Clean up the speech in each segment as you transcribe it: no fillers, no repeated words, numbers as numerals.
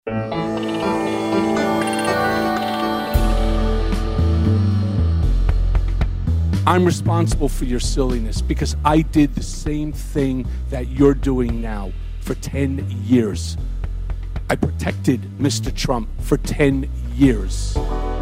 I'm responsible for your silliness because I did the same thing that you're doing now for 10 years. I protected Mr. Trump for 10 years.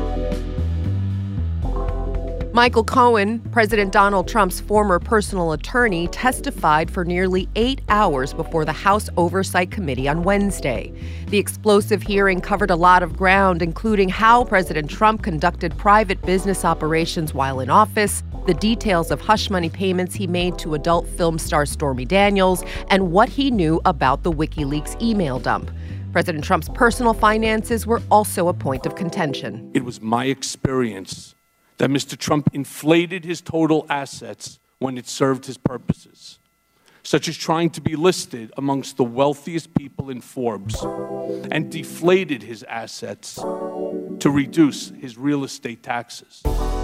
Michael Cohen, President Donald Trump's former personal attorney, testified for nearly 8 hours before the House Oversight Committee on Wednesday. The explosive hearing covered a lot of ground, including how President Trump conducted private business operations while in office, the details of hush money payments he made to adult film star Stormy Daniels, and what he knew about the WikiLeaks email dump. President Trump's personal finances were also a point of contention. It was my experience that Mr. Trump inflated his total assets when it served his purposes, such as trying to be listed amongst the wealthiest people in Forbes, and deflated his assets to reduce his real estate taxes.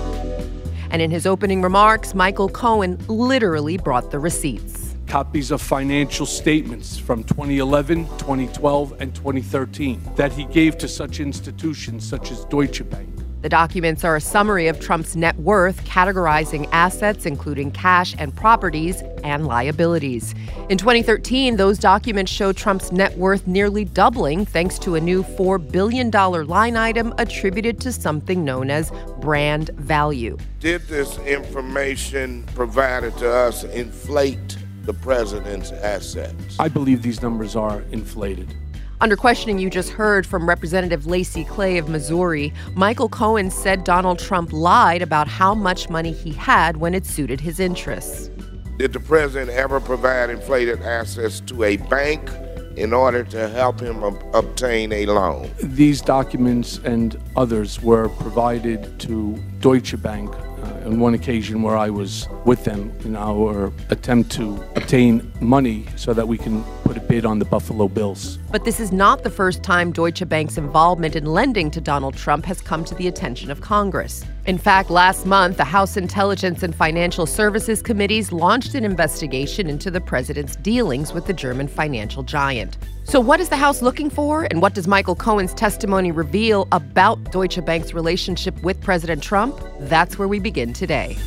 And in his opening remarks, Michael Cohen literally brought the receipts. Copies of financial statements from 2011, 2012, and 2013 that he gave to such institutions such as Deutsche Bank. The documents are a summary of Trump's net worth, categorizing assets, including cash and properties, and liabilities. In 2013, those documents show Trump's net worth nearly doubling thanks to a new $4 billion line item attributed to something known as brand value. Did this information provided to us inflate the president's assets? I believe these numbers are inflated. Under questioning you just heard from Representative Lacey Clay of Missouri, Michael Cohen said Donald Trump lied about how much money he had when it suited his interests. Did the president ever provide inflated assets to a bank in order to help him obtain a loan? These documents and others were provided to Deutsche Bank on one occasion where I was with them in our attempt to obtain money so that we can put a bid on the Buffalo Bills. But this is not the first time Deutsche Bank's involvement in lending to Donald Trump has come to the attention of Congress. In fact, last month, the House Intelligence and Financial Services Committees launched an investigation into the president's dealings with the German financial giant. So what is the House looking for, and what does Michael Cohen's testimony reveal about Deutsche Bank's relationship with President Trump? That's where we begin today.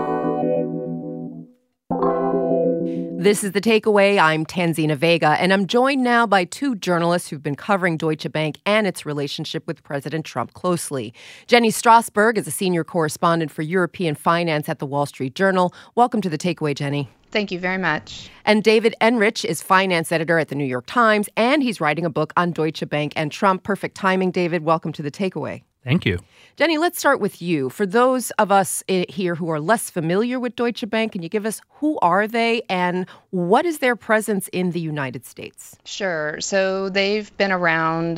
This is The Takeaway. I'm Tanzina Vega, and I'm joined now by two journalists who've been covering Deutsche Bank and its relationship with President Trump closely. Jenny Strasberg is a senior correspondent for European finance at The Wall Street Journal. Welcome to The Takeaway, Jenny. Thank you very much. And David Enrich is finance editor at The New York Times, and he's writing a book on Deutsche Bank and Trump. Perfect timing, David. Welcome to The Takeaway. Thank you. Jenny, let's start with you. For those of us here who are less familiar with Deutsche Bank, can you give us who are they and what is their presence in the United States? Sure. So they've been around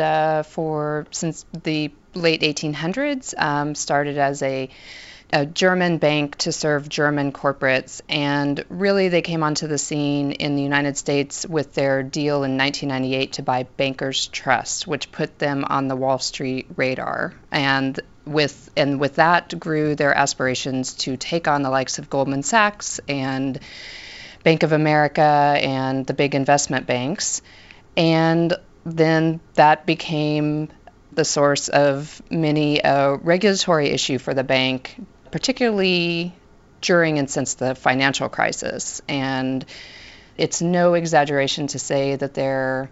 since the late 1800s, started as a German bank to serve German corporates. And really, they came onto the scene in the United States with their deal in 1998 to buy Bankers Trust, which put them on the Wall Street radar. And with that grew their aspirations to take on the likes of Goldman Sachs and Bank of America and the big investment banks. And then that became the source of many regulatory issue for the bank, particularly during and since the financial crisis. And it's no exaggeration to say that their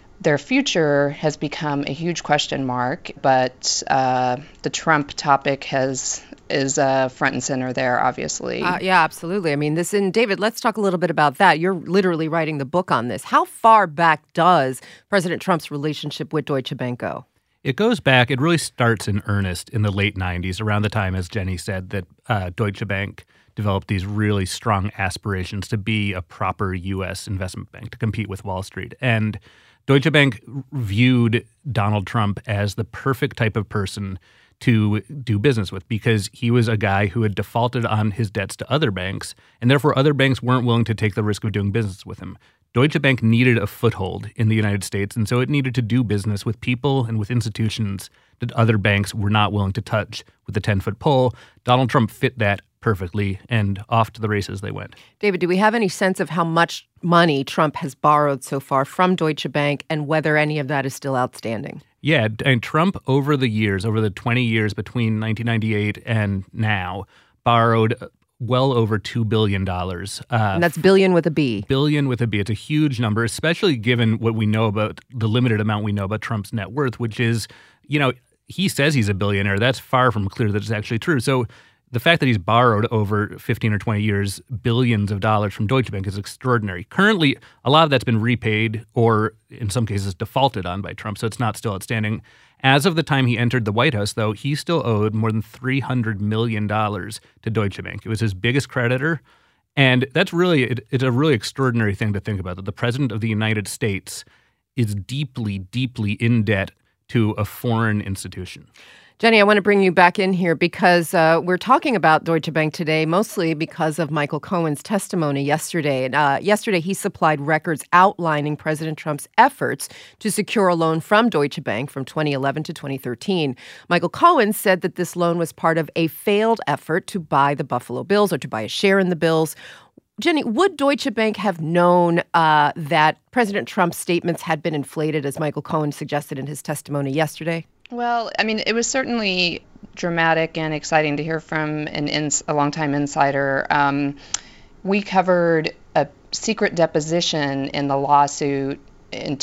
future has become a huge question mark, but the Trump topic is front and center there, obviously. Yeah, absolutely. I mean, David, let's talk a little bit about that. You're literally writing the book on this. How far back does President Trump's relationship with Deutsche Bank go? It goes back, it really starts in earnest in the late 90s, around the time, as Jenny said, that Deutsche Bank developed these really strong aspirations to be a proper U.S. investment bank, to compete with Wall Street. And Deutsche Bank viewed Donald Trump as the perfect type of person to do business with because he was a guy who had defaulted on his debts to other banks, and therefore other banks weren't willing to take the risk of doing business with him. Deutsche Bank needed a foothold in the United States, and so it needed to do business with people and with institutions that other banks were not willing to touch with a 10-foot pole. Donald Trump fit that perfectly, and off to the races they went. David, do we have any sense of how much money Trump has borrowed so far from Deutsche Bank and whether any of that is still outstanding? Yeah, and Trump over the 20 years between 1998 and now, borrowed well over $2 billion. And that's billion with a B. Billion with a B. It's a huge number, especially given what we know about the limited amount we know about Trump's net worth, which is, he says he's a billionaire. That's far from clear that it's actually true. So the fact that he's borrowed over 15 or 20 years billions of dollars from Deutsche Bank is extraordinary. Currently, a lot of that's been repaid or, in some cases, defaulted on by Trump, so it's not still outstanding. As of the time he entered the White House, though, he still owed more than $300 million to Deutsche Bank. It was his biggest creditor, and that's it's a really extraordinary thing to think about, that the President of the United States is deeply, deeply in debt to a foreign institution. Jenny, I want to bring you back in here because we're talking about Deutsche Bank today, mostly because of Michael Cohen's testimony yesterday. Yesterday, he supplied records outlining President Trump's efforts to secure a loan from Deutsche Bank from 2011 to 2013. Michael Cohen said that this loan was part of a failed effort to buy the Buffalo Bills or to buy a share in the Bills. Jenny, would Deutsche Bank have known that President Trump's statements had been inflated, as Michael Cohen suggested in his testimony yesterday? Well, I mean, it was certainly dramatic and exciting to hear from a longtime insider. We covered a secret deposition in the lawsuit in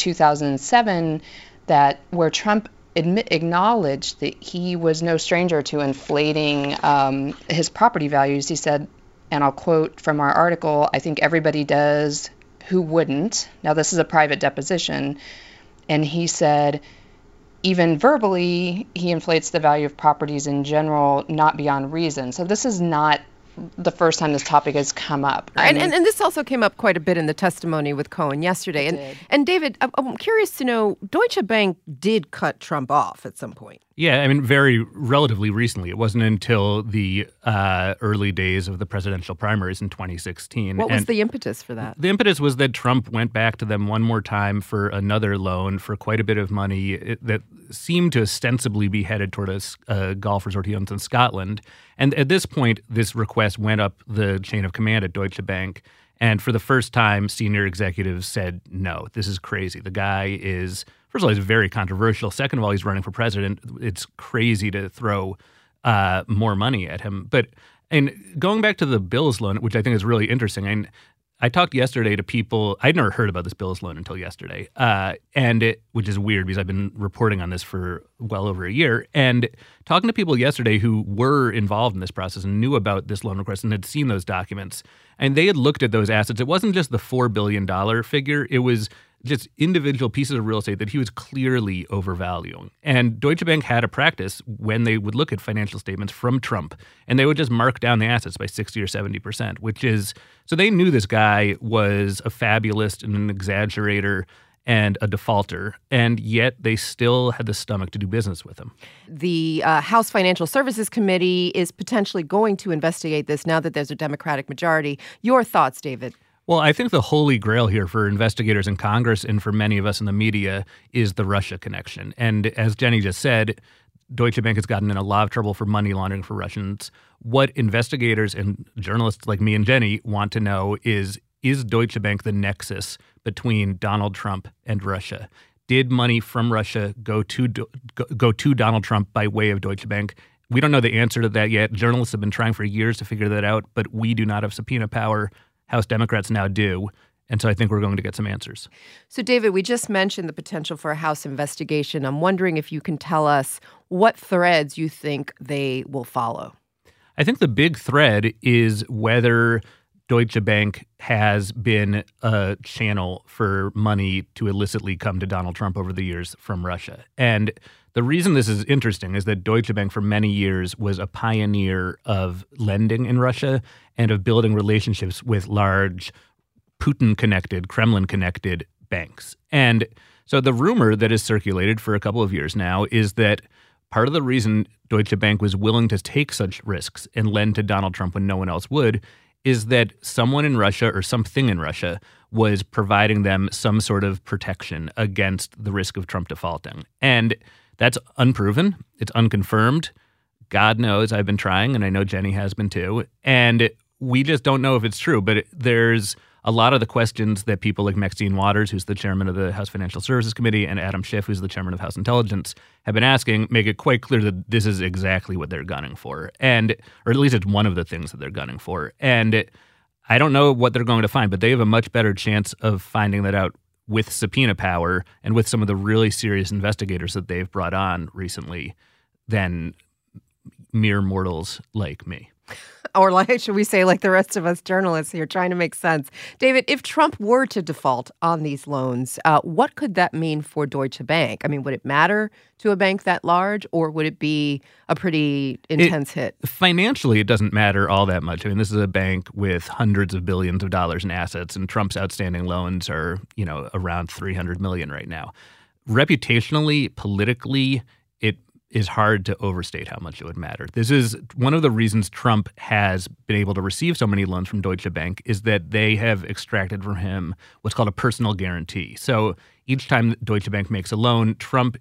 2007 where Trump acknowledged that he was no stranger to inflating his property values. He said, and I'll quote from our article, "I think everybody does. Who wouldn't?" Now, this is a private deposition. And he said, even verbally, he inflates the value of properties in general, not beyond reason. So this is not the first time this topic has come up. And this also came up quite a bit in the testimony with Cohen yesterday. And David, I'm curious to know, Deutsche Bank did cut Trump off at some point. Yeah, I mean, very relatively recently. It wasn't until the early days of the presidential primaries in 2016. What was the impetus for that? The impetus was that Trump went back to them one more time for another loan for quite a bit of money that seemed to ostensibly be headed toward a golf resort he owns in Scotland. And at this point, this request went up the chain of command at Deutsche Bank. And for the first time, senior executives said, no, this is crazy. The guy is, first of all, he's very controversial. Second of all, he's running for president. It's crazy to throw more money at him. And going back to the Bills loan, which I think is really interesting, I talked yesterday to people. I'd never heard about this Bills loan until yesterday, which is weird because I've been reporting on this for well over a year. And talking to people yesterday who were involved in this process and knew about this loan request and had seen those documents, and they had looked at those assets. It wasn't just the $4 billion figure. It was just individual pieces of real estate that he was clearly overvaluing. And Deutsche Bank had a practice when they would look at financial statements from Trump, and they would just mark down the assets by 60 or 70%, so they knew this guy was a fabulist and an exaggerator and a defaulter, and yet they still had the stomach to do business with him. The House Financial Services Committee is potentially going to investigate this now that there's a Democratic majority. Your thoughts, David? Well, I think the holy grail here for investigators in Congress and for many of us in the media is the Russia connection. And as Jenny just said, Deutsche Bank has gotten in a lot of trouble for money laundering for Russians. What investigators and journalists like me and Jenny want to know is Deutsche Bank the nexus between Donald Trump and Russia? Did money from Russia go to Donald Trump by way of Deutsche Bank? We don't know the answer to that yet. Journalists have been trying for years to figure that out, but we do not have subpoena power. House Democrats now do. And so I think we're going to get some answers. So, David, we just mentioned the potential for a House investigation. I'm wondering if you can tell us what threads you think they will follow. I think the big thread is whether Deutsche Bank has been a channel for money to illicitly come to Donald Trump over the years from Russia. And the reason this is interesting is that Deutsche Bank for many years was a pioneer of lending in Russia and of building relationships with large Putin-connected, Kremlin-connected banks. And so the rumor that has circulated for a couple of years now is that part of the reason Deutsche Bank was willing to take such risks and lend to Donald Trump when no one else would is that someone in Russia or something in Russia was providing them some sort of protection against the risk of Trump defaulting. And that's unproven. It's unconfirmed. God knows I've been trying, and I know Jenny has been too. And we just don't know if it's true. But there's a lot of the questions that people like Maxine Waters, who's the chairman of the House Financial Services Committee, and Adam Schiff, who's the chairman of House Intelligence, have been asking, make it quite clear that this is exactly what they're gunning for. Or at least it's one of the things that they're gunning for. And I don't know what they're going to find, but they have a much better chance of finding that out with subpoena power and with some of the really serious investigators that they've brought on recently than mere mortals like me. Or should we say like the rest of us journalists here trying to make sense. David, if Trump were to default on these loans, what could that mean for Deutsche Bank? I mean, would it matter to a bank that large, or would it be a pretty intense hit? Financially, it doesn't matter all that much. I mean, this is a bank with hundreds of billions of dollars in assets, and Trump's outstanding loans are, around $300 million right now. Reputationally, politically, it is hard to overstate how much it would matter. This is one of the reasons Trump has been able to receive so many loans from Deutsche Bank, is that they have extracted from him what's called a personal guarantee. So each time Deutsche Bank makes a loan,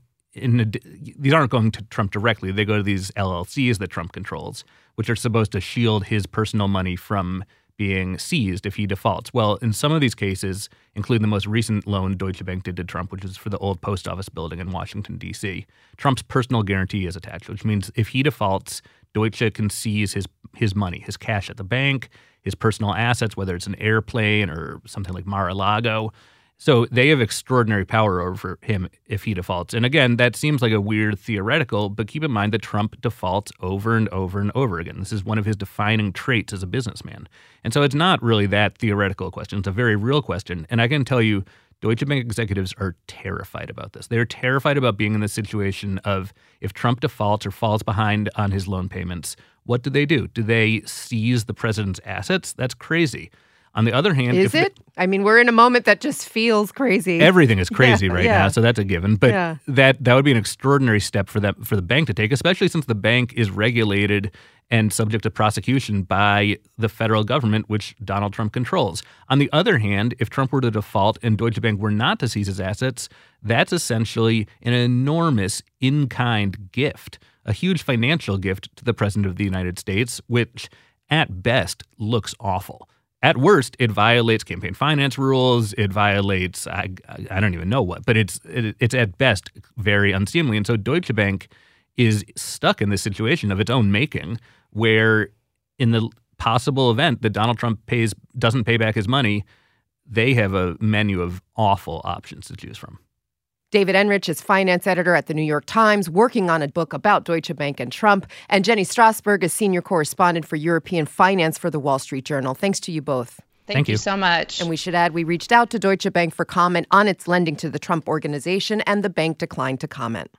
these aren't going to Trump directly. They go to these LLCs that Trump controls, which are supposed to shield his personal money from being seized if he defaults. Well, in some of these cases, including the most recent loan Deutsche Bank did to Trump, which is for the old post office building in Washington, D.C., Trump's personal guarantee is attached, which means if he defaults, Deutsche can seize his money, his cash at the bank, his personal assets, whether it's an airplane or something like Mar-a-Lago. So they have extraordinary power over him if he defaults. And again, that seems like a weird theoretical, but keep in mind that Trump defaults over and over and over again. This is one of his defining traits as a businessman. And so it's not really that theoretical a question. It's a very real question. And I can tell you, Deutsche Bank executives are terrified about this. They're terrified about being in the situation of if Trump defaults or falls behind on his loan payments, what do? Do they seize the president's assets? That's crazy. On the other hand, is it? I mean, we're in a moment that just feels crazy. Everything is crazy now, so that's a given. But that would be an extraordinary step for the bank to take, especially since the bank is regulated and subject to prosecution by the federal government, which Donald Trump controls. On the other hand, if Trump were to default and Deutsche Bank were not to seize his assets, that's essentially an enormous in-kind gift, a huge financial gift to the President of the United States, which at best looks awful. At worst, it violates campaign finance rules. It violates, I don't even know what, but it's at best very unseemly. And so Deutsche Bank is stuck in this situation of its own making, where in the possible event that Donald Trump doesn't pay back his money, they have a menu of awful options to choose from. David Enrich is finance editor at The New York Times, working on a book about Deutsche Bank and Trump. And Jenny Strasberg is senior correspondent for European finance for The Wall Street Journal. Thanks to you both. Thank you so much. And we should add, we reached out to Deutsche Bank for comment on its lending to the Trump Organization, and the bank declined to comment.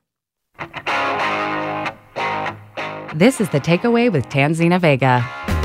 This is The Takeaway with Tanzina Vega.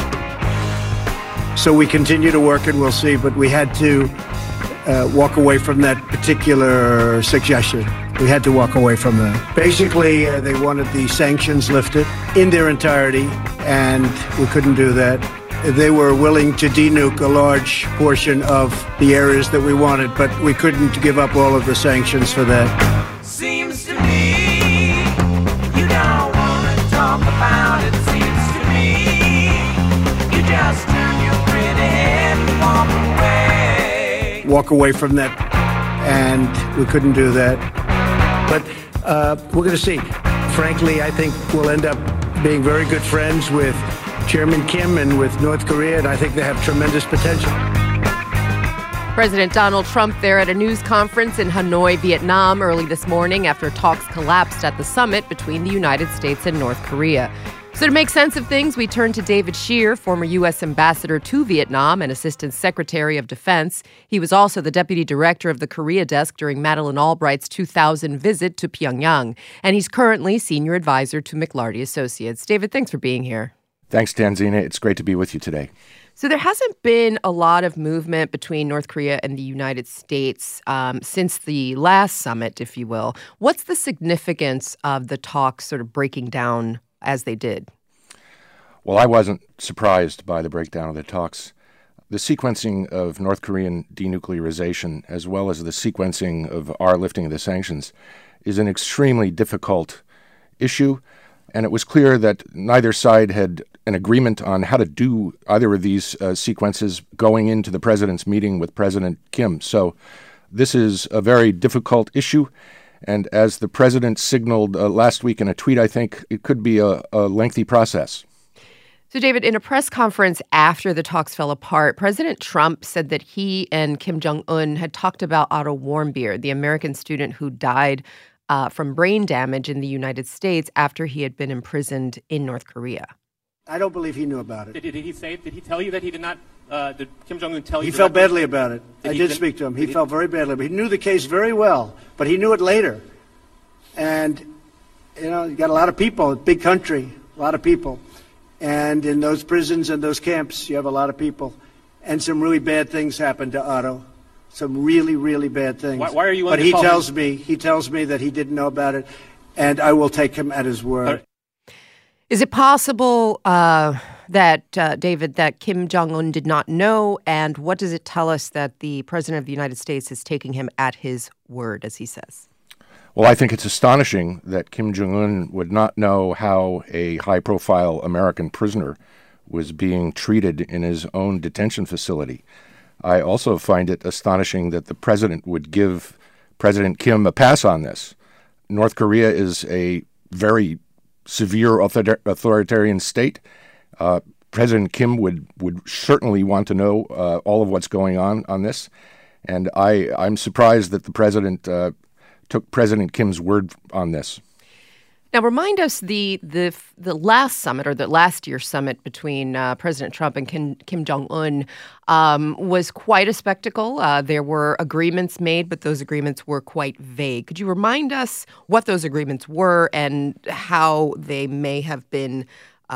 So we continue to work and we'll see, but we had to walk away from that particular suggestion. We had to walk away from that. Basically, they wanted the sanctions lifted in their entirety, and we couldn't do that. They were willing to denuke a large portion of the areas that we wanted, but we couldn't give up all of the sanctions for that. Seems to me you don't want to talk about it. Seems to me you just turn your pretty head and walk away. Walk away from that, and we couldn't do that. But we're going to see. Frankly, I think we'll end up being very good friends with Chairman Kim and with North Korea, and I think they have tremendous potential. President Donald Trump there at a news conference in Hanoi, Vietnam, early this morning after talks collapsed at the summit between the United States and North Korea. So to make sense of things, we turn to David Scheer, former U.S. ambassador to Vietnam and Assistant Secretary of Defense. He was also the deputy director of the Korea desk during Madeleine Albright's 2000 visit to Pyongyang. And he's currently senior advisor to McLarty Associates. David, thanks for being here. Thanks, Tanzina. It's great to be with you today. So there hasn't been a lot of movement between North Korea and the United States since the last summit, if you will. What's the significance of the talks sort of breaking down as they did? Well, I wasn't surprised by the breakdown of the talks. The sequencing of North Korean denuclearization, as well as the sequencing of our lifting of the sanctions, is an extremely difficult issue. And it was clear that neither side had an agreement on how to do either of these sequences going into the president's meeting with President Kim. So this is a very difficult issue. And as the president signaled last week in a tweet, I think it could be a lengthy process. So, David, in a press conference after the talks fell apart, President Trump said that he and Kim Jong-un had talked about Otto Warmbier, the American student who died from brain damage in the United States after he had been imprisoned in North Korea. I don't believe he knew about it. Did he tell you that he did not, did Kim Jong-un tell you? He felt badly about it. I did speak to him. He felt very badly, but he knew the case very well, but he knew it later. And, you got a lot of people, a big country, a lot of people. And in those prisons and those camps, you have a lot of people. And some really bad things happened to Otto. Some really, really bad things. Why are you? But he tells me that he didn't know about it, and I will take him at his word. Is it possible David, that Kim Jong-un did not know? And what does it tell us that the President of the United States is taking him at his word, as he says? Well, I think it's astonishing that Kim Jong-un would not know how a high-profile American prisoner was being treated in his own detention facility. I also find it astonishing that the president would give President Kim a pass on this. North Korea is a very severe authoritarian state. President Kim would certainly want to know all of what's going on this. And I'm surprised that the president took President Kim's word on this. Now, remind us the last summit, or the last year's summit between President Trump and Kim Jong-un was quite a spectacle. There were agreements made, but those agreements were quite vague. Could you remind us what those agreements were and how they may have been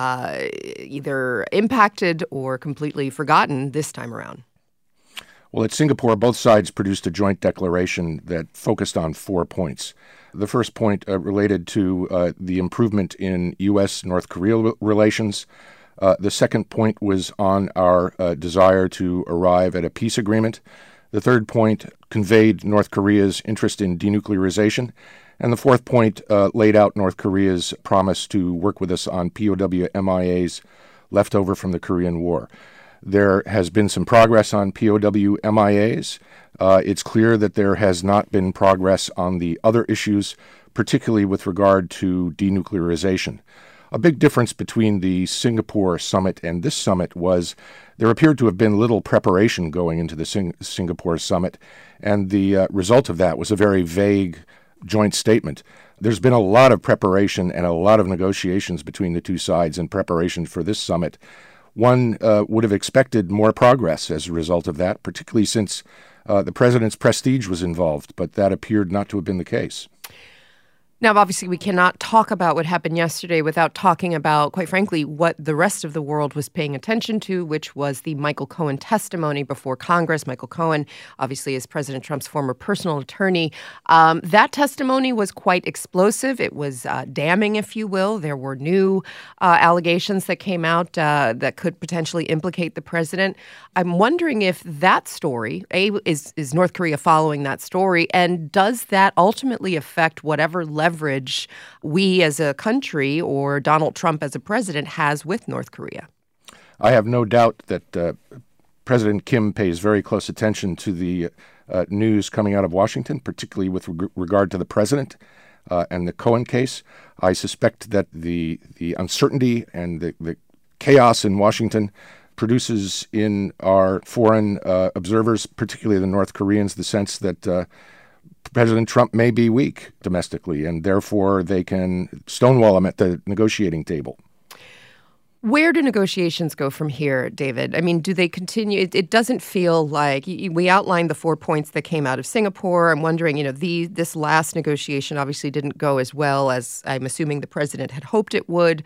either impacted or completely forgotten this time around? Well, at Singapore, both sides produced a joint declaration that focused on 4 points. The first point related to the improvement in U.S.-North Korea relations. The second point was on our desire to arrive at a peace agreement. The third point conveyed North Korea's interest in denuclearization. And the fourth point laid out North Korea's promise to work with us on POW MIAs left over from the Korean War. There has been some progress on POW MIAs. It's clear that there has not been progress on the other issues, particularly with regard to denuclearization. A big difference between the Singapore summit and this summit was there appeared to have been little preparation going into the Singapore summit, and the result of that was a very vague joint statement. There's been a lot of preparation and a lot of negotiations between the two sides in preparation for this summit. One would have expected more progress as a result of that, particularly since the president's prestige was involved, but that appeared not to have been the case. Now, obviously, we cannot talk about what happened yesterday without talking about, quite frankly, what the rest of the world was paying attention to, which was the Michael Cohen testimony before Congress. Michael Cohen, obviously, is President Trump's former personal attorney. That testimony was quite explosive. It was damning, if you will. There were new allegations that came out that could potentially implicate the president. I'm wondering if that story, is North Korea following that story, and does that ultimately affect whatever leverage we as a country or Donald Trump as a president has with North Korea? I have no doubt that President Kim pays very close attention to the news coming out of Washington, particularly with regard to the president and the Cohen case. I suspect that the uncertainty and the chaos in Washington produces in our foreign observers, particularly the North Koreans, the sense that President Trump may be weak domestically, and therefore they can stonewall him at the negotiating table. Where do negotiations go from here, David? I mean, do they continue? It doesn't feel like we outlined the 4 points that came out of Singapore. I'm wondering, this last negotiation obviously didn't go as well as I'm assuming the president had hoped it would.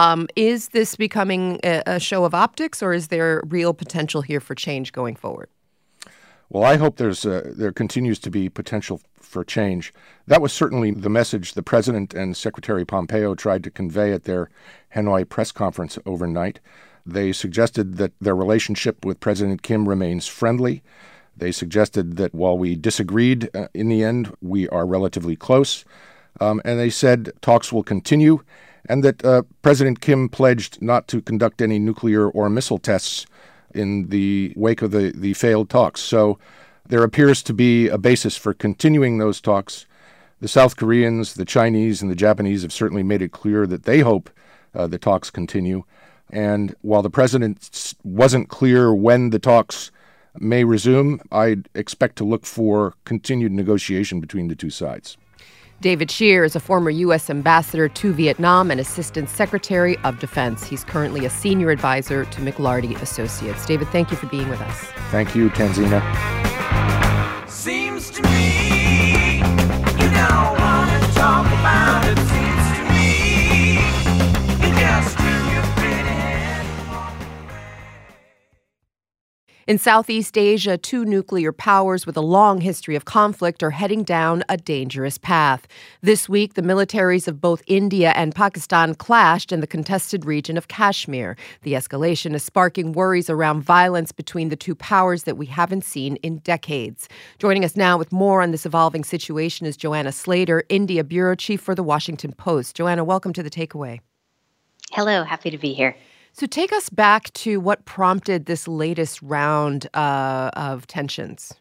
Is this becoming a show of optics, or is there real potential here for change going forward? Well, I hope there continues to be potential for change. That was certainly the message the President and Secretary Pompeo tried to convey at their Hanoi press conference overnight. They suggested that their relationship with President Kim remains friendly. They suggested that while we disagreed in the end, we are relatively close. And they said talks will continue and that President Kim pledged not to conduct any nuclear or missile tests in the wake of the failed talks. So there appears to be a basis for continuing those talks. The South Koreans, the Chinese, and the Japanese have certainly made it clear that they hope the talks continue. And while the president wasn't clear when the talks may resume, I'd expect to look for continued negotiation between the two sides. David Scheer is a former U.S. ambassador to Vietnam and Assistant Secretary of Defense. He's currently a senior advisor to McLarty Associates. David, thank you for being with us. Thank you, Tanzina. Seems to me you don't want to talk about it. Seems to me you just turn your pretty head and walk away. In Southeast Asia, two nuclear powers with a long history of conflict are heading down a dangerous path. This week, the militaries of both India and Pakistan clashed in the contested region of Kashmir. The escalation is sparking worries around violence between the two powers that we haven't seen in decades. Joining us now with more on this evolving situation is Joanna Slater, India bureau chief for The Washington Post. Joanna, welcome to The Takeaway. Hello, happy to be here. So take us back to what prompted this latest round of tensions.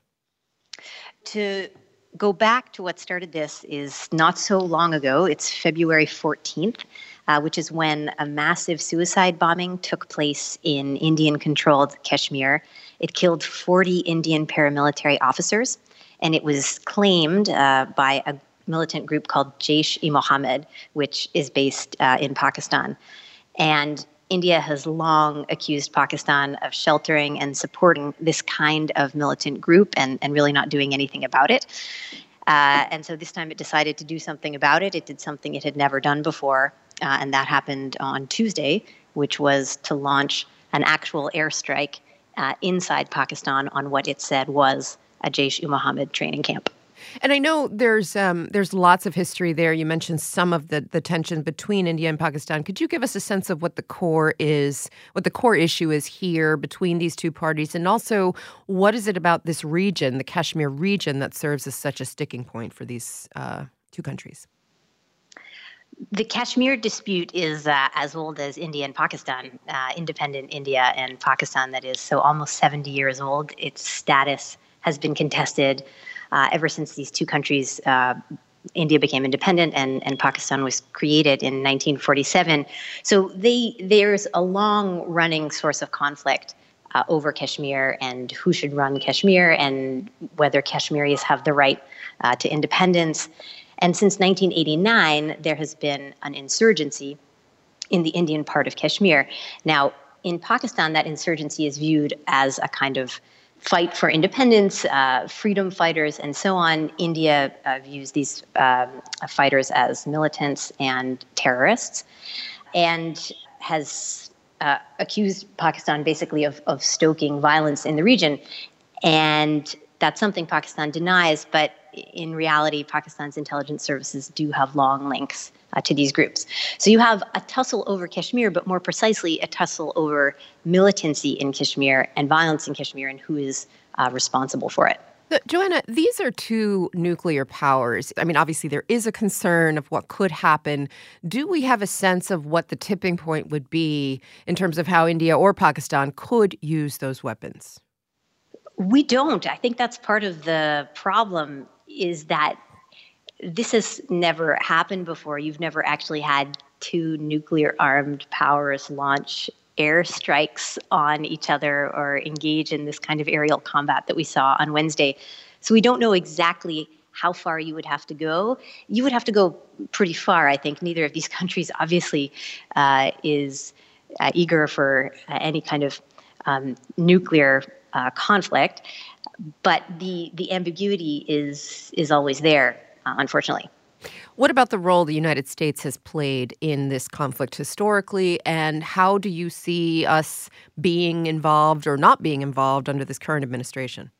To go back to what started this is not so long ago. It's February 14th, which is when a massive suicide bombing took place in Indian-controlled Kashmir. It killed 40 Indian paramilitary officers, and it was claimed by a militant group called Jaish-e-Mohammed, which is based in Pakistan. And India has long accused Pakistan of sheltering and supporting this kind of militant group and really not doing anything about it. And so this time it decided to do something about it. It did something it had never done before, and that happened on Tuesday, which was to launch an actual airstrike inside Pakistan on what it said was a Jaish-e-Mohammed training camp. And I know there's lots of history there. You mentioned some of the tension between India and Pakistan. Could you give us a sense of what the core is, what the core issue is here between these two parties, and also what is it about this region, the Kashmir region, that serves as such a sticking point for these two countries? The Kashmir dispute is as old as India and Pakistan, independent India and Pakistan, that is, so almost 70 years old. Its status has been contested ever since these two countries, India became independent and Pakistan was created in 1947. So there's a long-running source of conflict over Kashmir and who should run Kashmir and whether Kashmiris have the right to independence. And since 1989, there has been an insurgency in the Indian part of Kashmir. Now, in Pakistan, that insurgency is viewed as a kind of fight for independence, freedom fighters, and so on. India views these fighters as militants and terrorists, and has accused Pakistan basically of stoking violence in the region. And that's something Pakistan denies, but in reality, Pakistan's intelligence services do have long links to these groups. So you have a tussle over Kashmir, but more precisely, a tussle over militancy in Kashmir and violence in Kashmir and who is responsible for it. Joanna, these are two nuclear powers. I mean, obviously, there is a concern of what could happen. Do we have a sense of what the tipping point would be in terms of how India or Pakistan could use those weapons? We don't. I think that's part of the problem, is that this has never happened before. You've never actually had two nuclear-armed powers launch airstrikes on each other or engage in this kind of aerial combat that we saw on Wednesday. So we don't know exactly how far you would have to go. You would have to go pretty far, I think. Neither of these countries obviously is eager for any kind of nuclear conflict, but the ambiguity is always there, unfortunately. What about the role the United States has played in this conflict historically, and how do you see us being involved or not being involved under this current administration?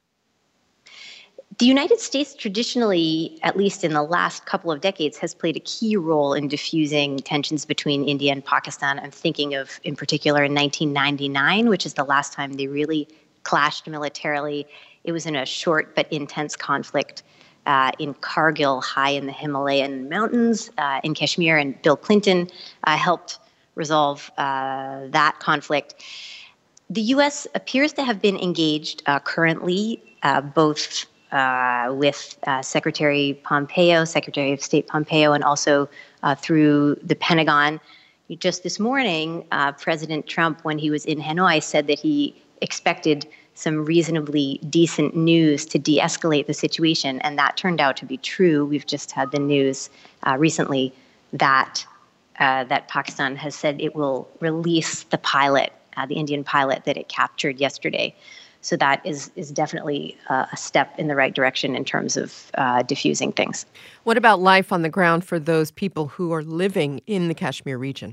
The United States traditionally, at least in the last couple of decades, has played a key role in diffusing tensions between India and Pakistan. I'm thinking of, in particular, in 1999, which is the last time they really clashed militarily. It was in a short but intense conflict in Kargil, high in the Himalayan mountains in Kashmir, and Bill Clinton helped resolve that conflict. The U.S. appears to have been engaged currently both with Secretary of State Pompeo, and also through the Pentagon. Just this morning, President Trump, when he was in Hanoi, said that he expected some reasonably decent news to de-escalate the situation, and that turned out to be true. We've just had the news recently that Pakistan has said it will release the pilot, the Indian pilot that it captured yesterday. So that is definitely a step in the right direction in terms of diffusing things. What about life on the ground for those people who are living in the Kashmir region?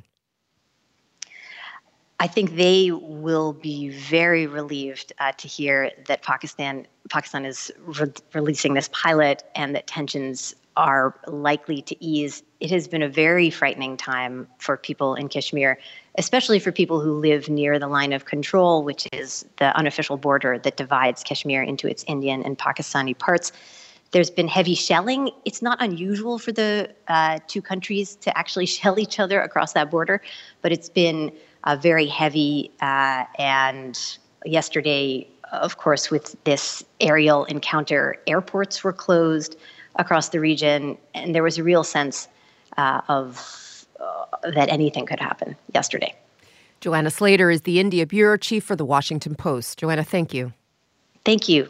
I think they will be very relieved to hear that Pakistan is releasing this pilot and that tensions are likely to ease. It has been a very frightening time for people in Kashmir, especially for people who live near the line of control, which is the unofficial border that divides Kashmir into its Indian and Pakistani parts. There's been heavy shelling. It's not unusual for the two countries to actually shell each other across that border, but it's been very heavy. And yesterday, of course, with this aerial encounter, airports were closed across the region, and there was a real sense of that anything could happen yesterday. Joanna Slater is the India Bureau Chief for The Washington Post. Joanna, thank you. Thank you.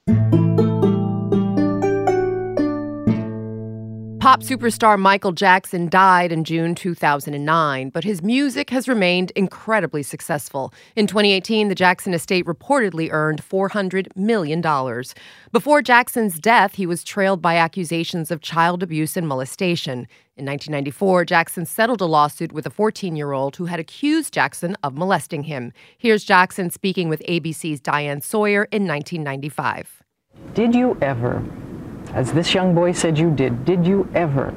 Pop superstar Michael Jackson died in June 2009, but his music has remained incredibly successful. In 2018, the Jackson estate reportedly earned $400 million. Before Jackson's death, he was trailed by accusations of child abuse and molestation. In 1994, Jackson settled a lawsuit with a 14-year-old who had accused Jackson of molesting him. Here's Jackson speaking with ABC's Diane Sawyer in 1995. Did you ever, as this young boy said you did you ever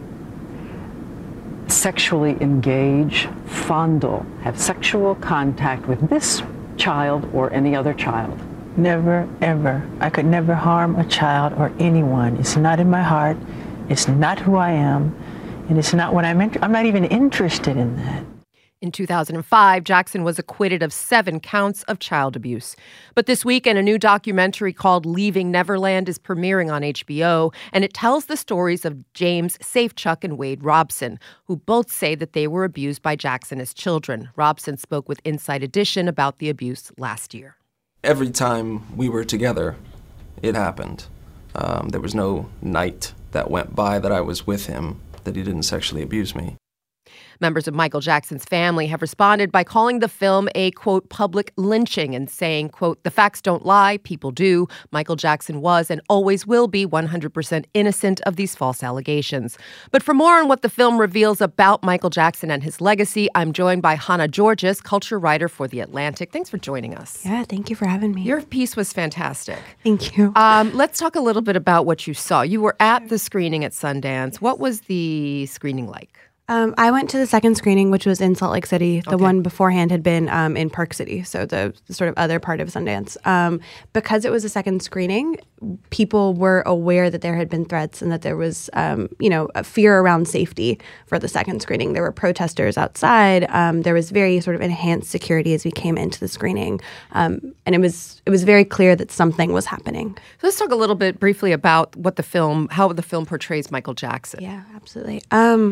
sexually engage, fondle, have sexual contact with this child or any other child? Never, ever. I could never harm a child or anyone. It's not in my heart. It's not who I am. And it's not what I'm not even interested in that. In 2005, Jackson was acquitted of 7 counts of child abuse. But this weekend, a new documentary called Leaving Neverland is premiering on HBO, and it tells the stories of James Safechuck and Wade Robson, who both say that they were abused by Jackson as children. Robson spoke with Inside Edition about the abuse last year. Every time we were together, it happened. There was no night that went by that I was with him that he didn't sexually abuse me. Members of Michael Jackson's family have responded by calling the film a, quote, public lynching and saying, quote, the facts don't lie, people do. Michael Jackson was and always will be 100% innocent of these false allegations. But for more on what the film reveals about Michael Jackson and his legacy, I'm joined by Hannah Georges, culture writer for The Atlantic. Thanks for joining us. Yeah, thank you for having me. Your piece was fantastic. Thank you. Let's talk a little bit about what you saw. You were at the screening at Sundance. What was the screening like? I went to the second screening, which was in Salt Lake City. The one beforehand had been in Park City, so the sort of other part of Sundance. Because it was a second screening, people were aware that there had been threats and that there was, a fear around safety for the second screening. There were protesters outside. There was very sort of enhanced security as we came into the screening, and it was very clear that something was happening. So let's talk a little bit briefly about how the film portrays Michael Jackson. Yeah, absolutely.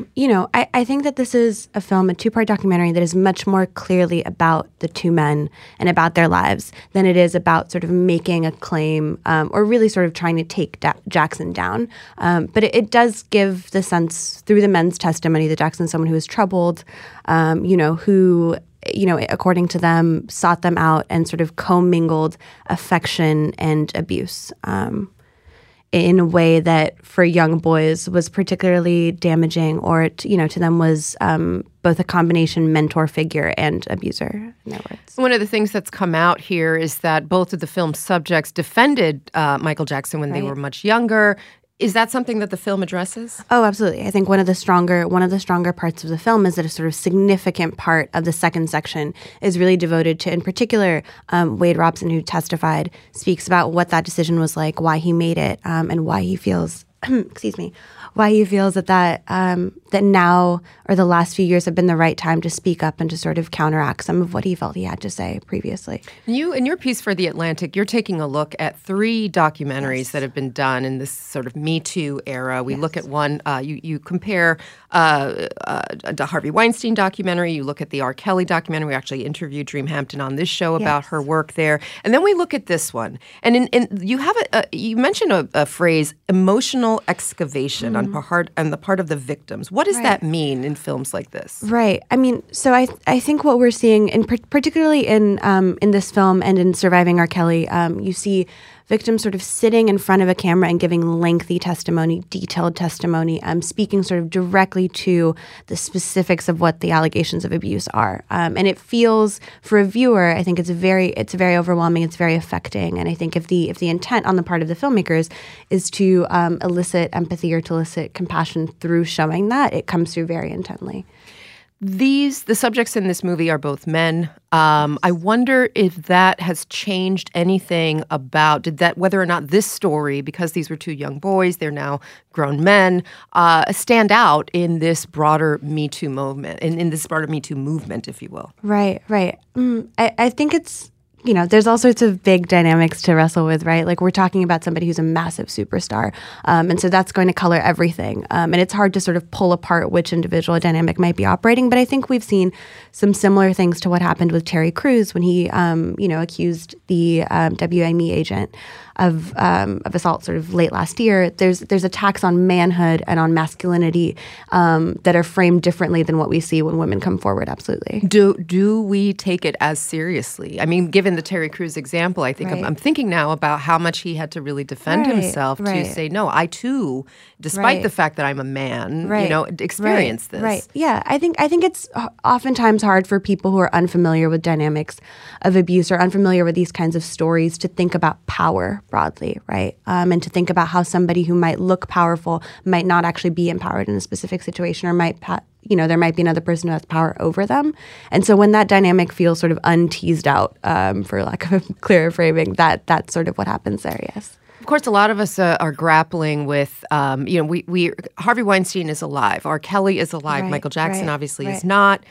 I think that this is a film, a 2-part documentary that is much more clearly about the two men and about their lives than it is about sort of making a claim or really sort of trying to take Jackson down. But it does give the sense through the men's testimony that Jackson's someone who is troubled, who according to them, sought them out and sort of commingled affection and abuse in a way that for young boys was particularly damaging, or to them was both a combination mentor figure and abuser, in other words. One of the things that's come out here is that both of the film's subjects defended Michael Jackson when they were much younger. Is that something that the film addresses? Oh, absolutely. I think one of the stronger parts of the film is that a sort of significant part of the second section is really devoted to, in particular, Wade Robson, who testified, speaks about what that decision was like, why he made it, and why he feels, why he feels that now or the last few years have been the right time to speak up and to sort of counteract some of what he felt he had to say previously. You, in your piece for The Atlantic, you're taking a look at 3 documentaries that have been done in this sort of Me Too era. We look at one, you compare the Harvey Weinstein documentary, you look at the R. Kelly documentary. We actually interviewed Dream Hampton on this show about her work there. And then we look at this one. And you have you mentioned a phrase, emotional excavation on the part of the victims. What does that mean in films like this? Right. I mean, so I think what we're seeing, particularly in this film and in Surviving R. Kelly, you see victims sort of sitting in front of a camera and giving lengthy testimony, detailed testimony, speaking sort of directly to the specifics of what the allegations of abuse are. And it feels, for a viewer, I think it's very overwhelming. It's very affecting. And I think if the intent on the part of the filmmakers is to elicit empathy or to elicit compassion through showing that, it comes through very intently. The subjects in this movie are both men. I wonder if that has changed anything about whether or not this story, because these were 2 young boys, they're now grown men, stand out in this broader Me Too movement, in this broader Me Too movement, if you will. Right. I think it's, there's all sorts of big dynamics to wrestle with, right? Like, we're talking about somebody who's a massive superstar. And so that's going to color everything. And it's hard to sort of pull apart which individual dynamic might be operating. But I think we've seen some similar things to what happened with Terry Crews when he, accused the WME agent of assault sort of late last year. There's attacks on manhood and on masculinity that are framed differently than what we see when women come forward. Absolutely. Do we take it as seriously? I mean, given the Terry Crews example, I think I'm thinking now about how much he had to really defend himself to say, no, I too, despite the fact that I'm a man, experience this. Right. Yeah. I think it's oftentimes hard for people who are unfamiliar with dynamics of abuse or unfamiliar with these kinds of stories to think about power broadly, right? And to think about how somebody who might look powerful might not actually be empowered in a specific situation, or there might be another person who has power over them. And so when that dynamic feels sort of unteased out, for lack of a clearer framing, that's sort of what happens there, yes. Of course, a lot of us are grappling with, Harvey Weinstein is alive. R. Kelly is alive. Michael Jackson obviously is not.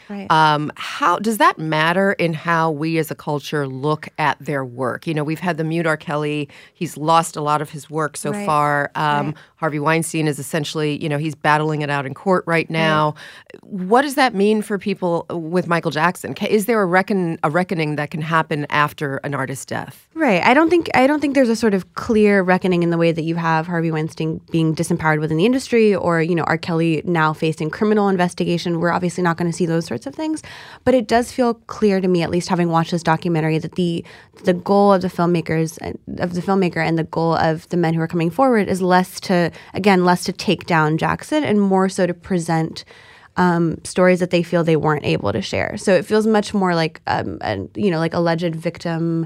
How does that matter in how we as a culture look at their work? We've had the mute R. Kelly. He's lost a lot of his work so far. Harvey Weinstein is essentially, he's battling it out in court right now. What does that mean for people with Michael Jackson? Is there a reckoning that can happen after an artist's death? Right. I don't think there's a sort of clear reckoning in the way that you have Harvey Weinstein being disempowered within the industry, or R. Kelly now facing criminal investigation. We're obviously not going to see those sorts of things, but it does feel clear to me, at least having watched this documentary, that the goal of the filmmaker and the goal of the men who are coming forward is less to take down Jackson and more so to present stories that they feel they weren't able to share. So it feels much more like like alleged victim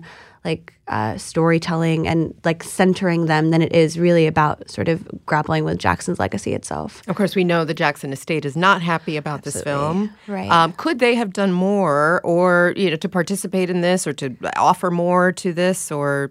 storytelling and centering them than it is really about sort of grappling with Jackson's legacy itself. Of course, we know the Jackson estate is not happy about this film. Right. Could they have done more, or to participate in this, or to offer more to this, or?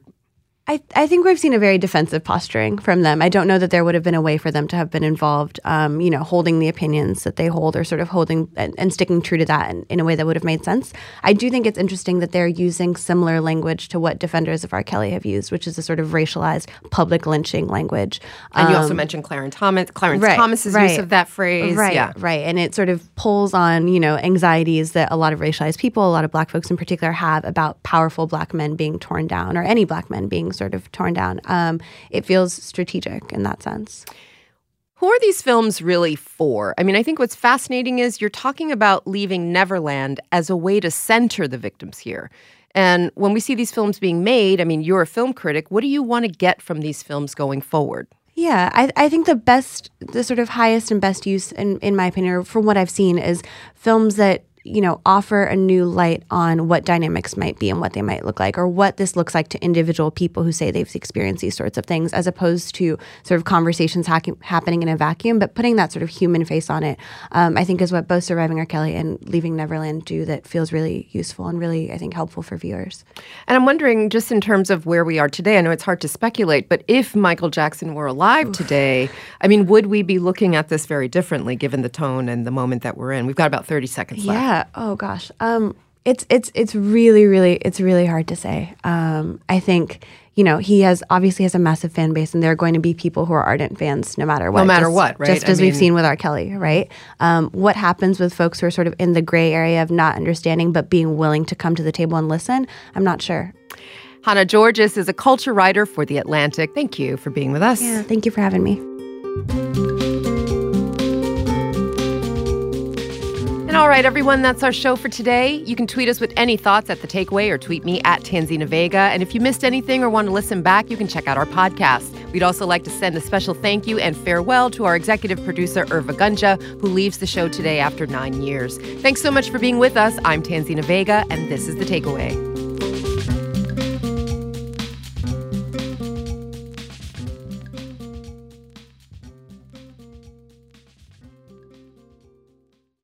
I think we've seen a very defensive posturing from them. I don't know that there would have been a way for them to have been involved, holding the opinions that they hold, or sort of holding and sticking true to that in a way that would have made sense. I do think it's interesting that they're using similar language to what defenders of R. Kelly have used, which is a sort of racialized public lynching language. And you also mentioned Clarence Thomas's use of that phrase. Right. And it sort of pulls on, anxieties that a lot of racialized people, a lot of Black folks in particular, have about powerful Black men being torn down, or any Black men being sort of torn down. It feels strategic in that sense. Who are these films really for? I mean, I think what's fascinating is you're talking about leaving Neverland as a way to center the victims here. And when we see these films being made, I mean, you're a film critic. What do you want to get from these films going forward? Yeah, I think the sort of highest and best use, in my opinion, from what I've seen, is films that offer a new light on what dynamics might be and what they might look like, or what this looks like to individual people who say they've experienced these sorts of things, as opposed to sort of conversations happening in a vacuum, but putting that sort of human face on it, I think is what both Surviving R. Kelly and Leaving Neverland do that feels really useful and really, I think, helpful for viewers. And I'm wondering, just in terms of where we are today, I know it's hard to speculate, but if Michael Jackson were alive today, I mean, would we be looking at this very differently given the tone and the moment that we're in? We've got about 30 seconds left. Yeah. Oh gosh. It's really hard to say. I think he obviously has a massive fan base, and there are going to be people who are ardent fans no matter what. No matter what, right? Just as we've seen with R. Kelly, right? What happens with folks who are sort of in the gray area of not understanding but being willing to come to the table and listen? I'm not sure. Hannah Georgas is a culture writer for The Atlantic. Thank you for being with us. Yeah, thank you for having me. And all right, everyone, that's our show for today. You can tweet us with any thoughts at The Takeaway or tweet me at Tanzina Vega. And if you missed anything or want to listen back, you can check out our podcast. We'd also like to send a special thank you and farewell to our executive producer, Irva Gunja, who leaves the show today after 9 years. Thanks so much for being with us. I'm Tanzina Vega, and this is The Takeaway.